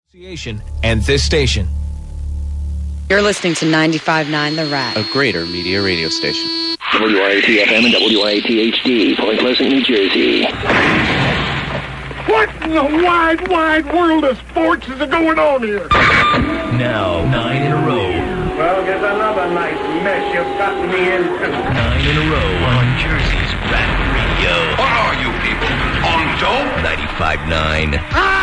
And this station. You're listening to 95.9 The Rat, a greater media radio station. WIAT-FM and WIAT-HD, Point Pleasant, New Jersey. What in the wide, wide world of sports is going on here? Now, 9 in a row. Well, there's another nice mess you've gotten me into. 9 in a row on Jersey's Rat Radio. What are you people, on dope? 95.9.